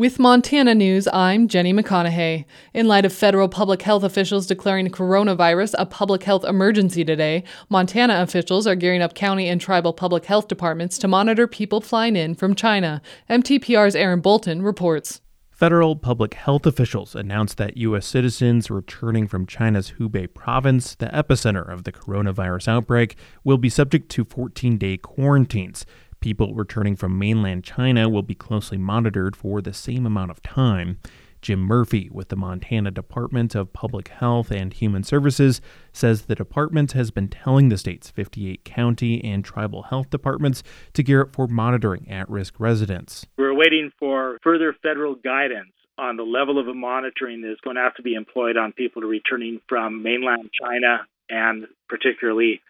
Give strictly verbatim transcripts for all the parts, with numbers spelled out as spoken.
With Montana News, I'm Jenny McConaughey. In light of federal public health officials declaring coronavirus a public health emergency today, Montana officials are gearing up county and tribal public health departments to monitor people flying in from China. M T P R's Aaron Bolton reports. Federal public health officials announced that U S citizens returning from China's Hubei province, the epicenter of the coronavirus outbreak, will be subject to fourteen-day quarantines. People returning from mainland China will be closely monitored for the same amount of time. Jim Murphy with the Montana Department of Public Health and Human Services says the department has been telling the state's fifty-eight county and tribal health departments to gear up for monitoring at-risk residents. We're waiting for further federal guidance on the level of monitoring that is going to have to be employed on people returning from mainland China and particularly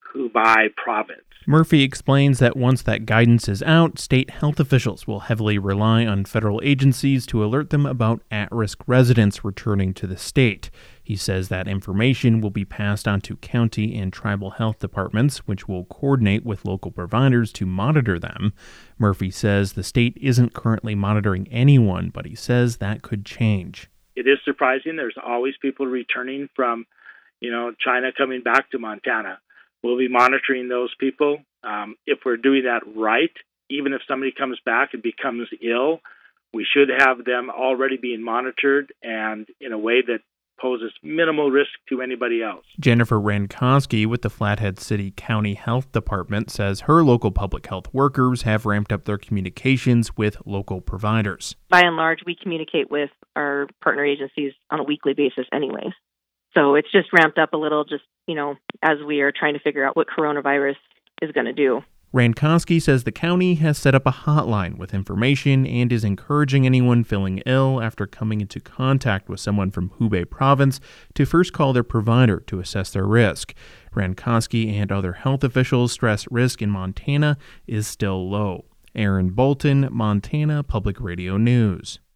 Hubei province. Murphy explains that once that guidance is out, state health officials will heavily rely on federal agencies to alert them about at-risk residents returning to the state. He says that information will be passed on to county and tribal health departments, which will coordinate with local providers to monitor them. Murphy says the state isn't currently monitoring anyone, but he says that could change. It is surprising. There's always people returning from, you know, China coming back to Montana. We'll be monitoring those people. Um, if we're doing that right, even if somebody comes back and becomes ill, we should have them already being monitored and in a way that poses minimal risk to anybody else. Jennifer Rankowski with the Flathead City County Health Department says her local public health workers have ramped up their communications with local providers. By and large, we communicate with our partner agencies on a weekly basis anyways. So it's just ramped up a little, just, you know, as we are trying to figure out what coronavirus is going to do. Rankowski says the county has set up a hotline with information and is encouraging anyone feeling ill after coming into contact with someone from Hubei province to first call their provider to assess their risk. Rankowski and other health officials stress risk in Montana is still low. Aaron Bolton, Montana Public Radio News.